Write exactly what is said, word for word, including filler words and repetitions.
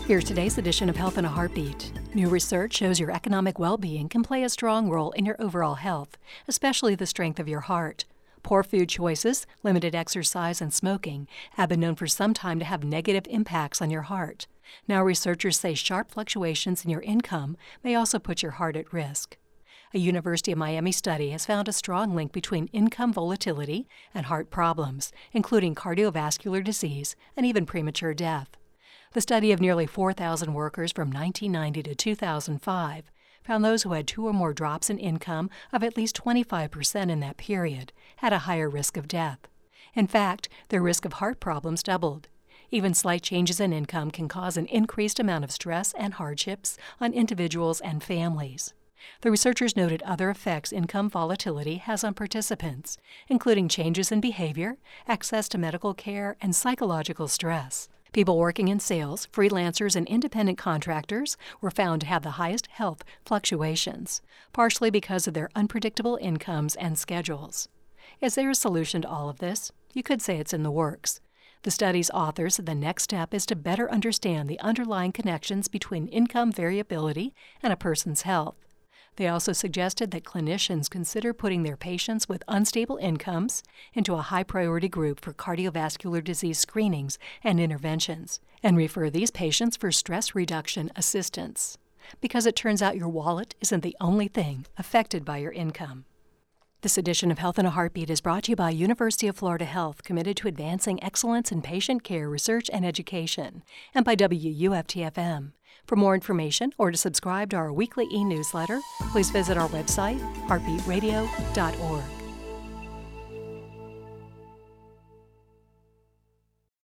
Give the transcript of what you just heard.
Here's today's edition of Health in a Heartbeat. New research shows your economic well-being can play a strong role in your overall health, especially the strength of your heart. Poor food choices, limited exercise, and smoking have been known for some time to have negative impacts on your heart. Now researchers say sharp fluctuations in your income may also put your heart at risk. A University of Miami study has found a strong link between income volatility and heart problems, including cardiovascular disease and even premature death. The study of nearly four thousand workers from nineteen ninety to two thousand five found those who had two or more drops in income of at least twenty-five percent in that period had a higher risk of death. In fact, their risk of heart problems doubled. Even slight changes in income can cause an increased amount of stress and hardships on individuals and families. The researchers noted other effects income volatility has on participants, including changes in behavior, access to medical care, and psychological stress. People working in sales, freelancers, and independent contractors were found to have the highest health fluctuations, partially because of their unpredictable incomes and schedules. Is there a solution to all of this? You could say it's in the works. The study's authors said the next step is to better understand the underlying connections between income variability and a person's health. They also suggested that clinicians consider putting their patients with unstable incomes into a high-priority group for cardiovascular disease screenings and interventions, and refer these patients for stress reduction assistance. Because it turns out your wallet isn't the only thing affected by your income. This edition of Health in a Heartbeat is brought to you by University of Florida Health, committed to advancing excellence in patient care, research, and education, and by W U F T F M. For more information or to subscribe to our weekly e-newsletter, please visit our website, heartbeat radio dot org.